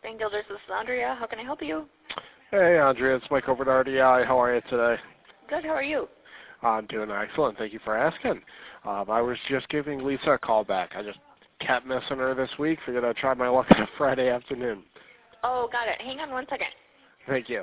Van Gilders, this is Andrea. How can I help you? Hey, Andrea, it's Mike over at RDI. How are you today? Good, how are you? I'm doing excellent. Thank you for asking. I was just giving Lisa a call back. I just kept missing her this week. Figured I'd try my luck on a Friday afternoon. Oh, got it. Hang on one second. Thank you.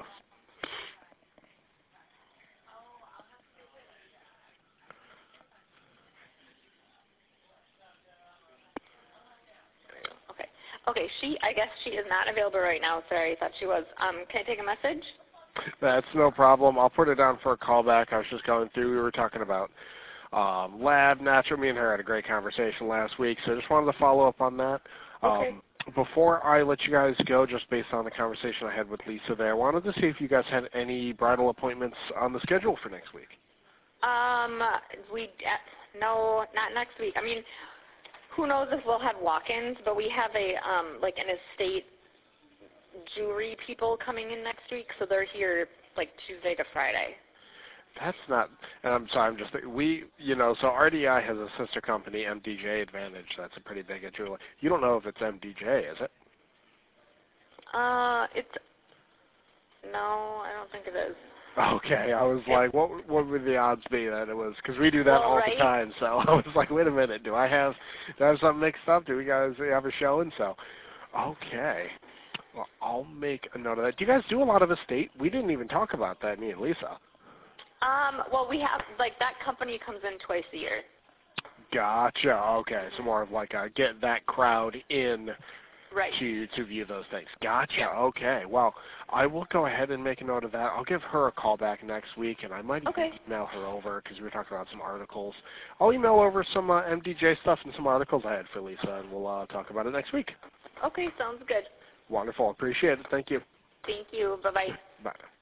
Okay, I guess she is not available right now. Sorry, I thought she was. Can I take a message? That's no problem. I'll put it down for a call back. I was just going through. We were talking about lab, natural. Me and her had a great conversation last week, so I just wanted to follow up on that. Okay. Before I let you guys go, just based on the conversation I had with Lisa there, I wanted to see if you guys had any bridal appointments on the schedule for next week. No, not next week. I mean, who knows if we'll have walk-ins, but we have an estate jewelry people coming in next week, so they're here like Tuesday to Friday. That's not, and I'm sorry, I'm just, so RDI has a sister company, MDJ Advantage. That's a pretty big jeweler. You don't know if it's MDJ, is it? No, I don't think it is. Okay, I was like, what would the odds be that it was? Because we do that all the time. So I was like, wait a minute, do I have something mixed up? Do we guys have a showing? So, okay, well, I'll make a note of that. Do you guys do a lot of estate? We didn't even talk about that, me and Lisa. Well, we have that company comes in twice a year. Gotcha. Okay, so more of like get that crowd in. Right. To view those things. Gotcha. Yeah. Okay. Well, I will go ahead and make a note of that. I'll give her a call back next week, and I might even email her over because we were talking about some articles. I'll email over some MDJ stuff and some articles I had for Lisa, and we'll talk about it next week. Okay, sounds good. Wonderful. Appreciate it. Thank you. Thank you. Bye-bye. Bye.